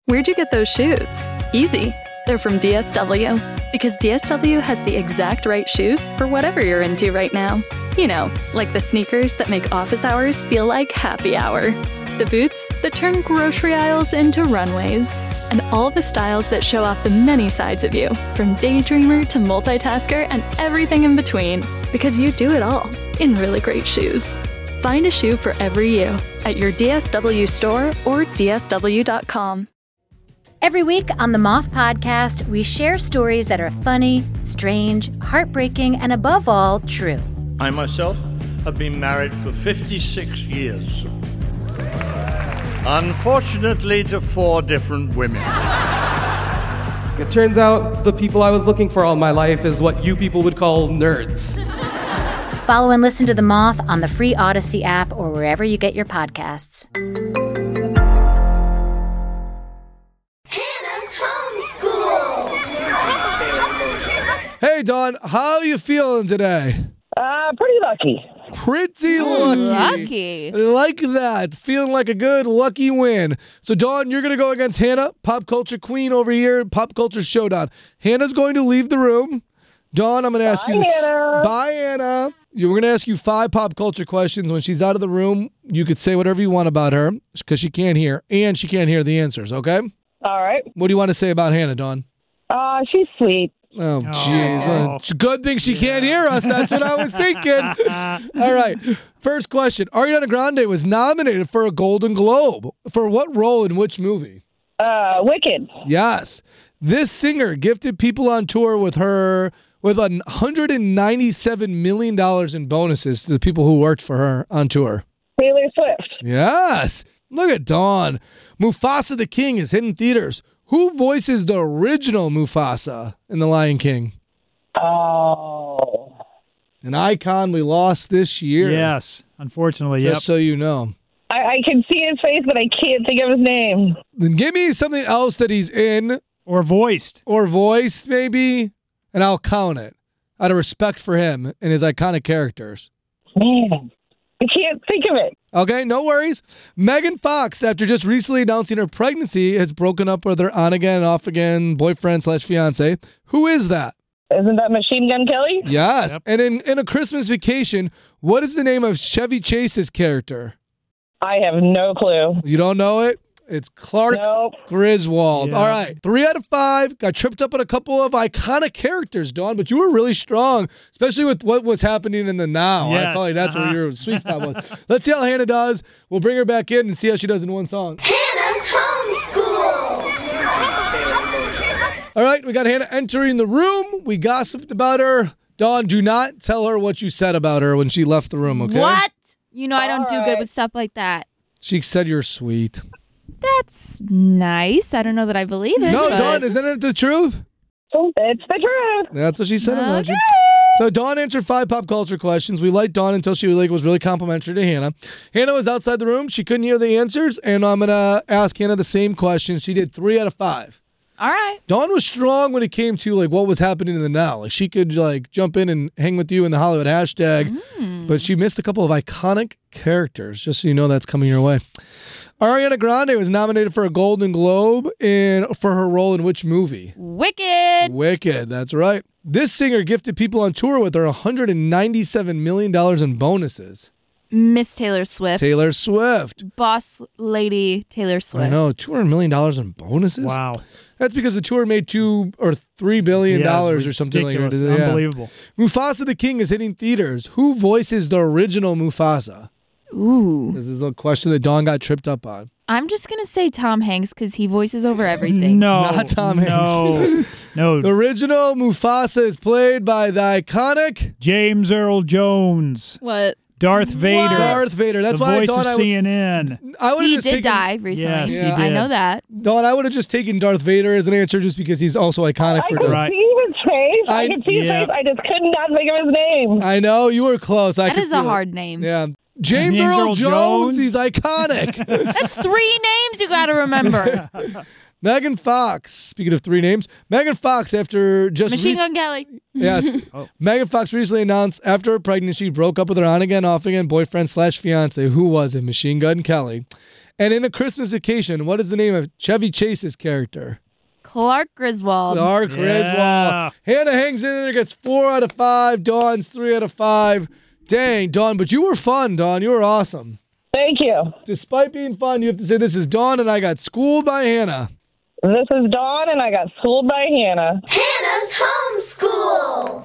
Where'd you get those shoes? Easy. They're from DSW. Because DSW has the exact right shoes for whatever you're into right now. You know, like the sneakers that make office hours feel like happy hour. The boots that turn grocery aisles into runways. And all the styles that show off the many sides of you, from daydreamer to multitasker and everything in between. Because you do it all in really great shoes. Find a shoe for every you at your DSW store or DSW.com. Every week on the Moth Podcast, we share stories that are funny, strange, heartbreaking, and above all, true. I myself have been married for 56 years. Unfortunately, to 4 different women. It turns out the people I was looking for all my life is what you people would call nerds. Follow and listen to The Moth on the free Odyssey app or wherever you get your podcasts. Hey, Dawn, how are you feeling today? Pretty lucky. Pretty lucky. Like that. Feeling like a good, lucky win. So, Dawn, you're going to go against Hannah, pop culture queen over here, pop culture showdown. Hannah's going to leave the room. Dawn, I'm going to ask you Hannah. Bye, Hannah. We're going to ask you 5 pop culture questions. When she's out of the room, you could say whatever you want about her because she can't hear, and she can't hear the answers, okay? All right. What do you want to say about Hannah, Dawn? She's sweet. Oh, jeez. It's a good thing she can't hear us. That's what I was thinking. All right. First question. Ariana Grande was nominated for a Golden Globe. For what role in which movie? Wicked. Yes. This singer gifted people on tour with $197 million in bonuses to the people who worked for her on tour. Taylor Swift. Yes. Look at Dawn. Mufasa the King is hitting theaters. Who voices the original Mufasa in The Lion King? Oh. An icon we lost this year. Yes, unfortunately, Just so you know. I can see his face, but I can't think of his name. Then give me something else that he's in. Or voiced. Or voiced, maybe, and I'll count it out of respect for him and his iconic characters. Man, I can't think of it. Okay, no worries. Megan Fox, after just recently announcing her pregnancy, has broken up with her on-again, off-again boyfriend/fiance. Who is that? Isn't that Machine Gun Kelly? Yes. Yep. And in A Christmas Vacation, what is the name of Chevy Chase's character? I have no clue. You don't know it? It's Clark Griswold. Yeah. All right. 3 out of 5. Got tripped up on a couple of iconic characters, Dawn, but you were really strong, especially with what was happening in the now. Yes. I felt like that's where your sweet spot was. Let's see how Hannah does. We'll bring her back in and see how she does in one song. Hannah's homeschool. All right. We got Hannah entering the room. We gossiped about her. Dawn, do not tell her what you said about her when she left the room, okay? What? You know I don't do good with stuff like that. She said you're sweet. That's nice. I don't know that I believe it. No, but... Dawn, isn't it the truth? It's the truth. That's what she said about you. So Dawn answered 5 pop culture questions. We liked Dawn until she was really complimentary to Hannah. Hannah was outside the room. She couldn't hear the answers, and I'm going to ask Hannah the same question. She did 3 out of 5. All right. Dawn was strong when it came to what was happening in the now. Like she could jump in and hang with you in the Hollywood hashtag, but she missed a couple of iconic characters. Just so you know, that's coming your way. Ariana Grande was nominated for a Golden Globe for her role in which movie? Wicked. Wicked, that's right. This singer gifted people on tour with her $197 million in bonuses. Miss Taylor Swift. Taylor Swift. Boss lady Taylor Swift. I know, $200 million in bonuses? Wow. That's because the tour made $2 or $3 billion or something like that. Yeah. Unbelievable. Mufasa the King is hitting theaters. Who voices the original Mufasa? Ooh. This is a question that Dawn got tripped up on. I'm just going to say Tom Hanks because he voices over everything. No. Not Tom Hanks. No. The original Mufasa is played by the iconic James Earl Jones. What? Darth Vader. Darth Vader. That's the why voice I thought of CNN. He did die recently. Yes, he I did. know that. Dawn, I would have just taken Darth Vader as an answer just because he's also iconic I for could Darth. see his face. I could see his face. I just could not think of his name. I know, you were close. That is a hard name. Yeah. James Earl Jones, he's iconic. That's 3 names you got to remember. Megan Fox. Speaking of three names, Megan Fox after just Machine Gun Kelly. Yes. Megan Fox recently announced after her pregnancy, she broke up with her on-again, off-again boyfriend/fiance. Who was it? Machine Gun Kelly. And in A Christmas Vacation, what is the name of Chevy Chase's character? Clark Griswold. Clark Griswold. Hannah hangs in there, gets 4 out of 5. Dawn's 3 out of 5. Dang, Dawn, but you were fun, Dawn. You were awesome. Thank you. Despite being fun, you have to say this is Dawn and I got schooled by Hannah. This is Dawn and I got schooled by Hannah. Hannah's homeschool.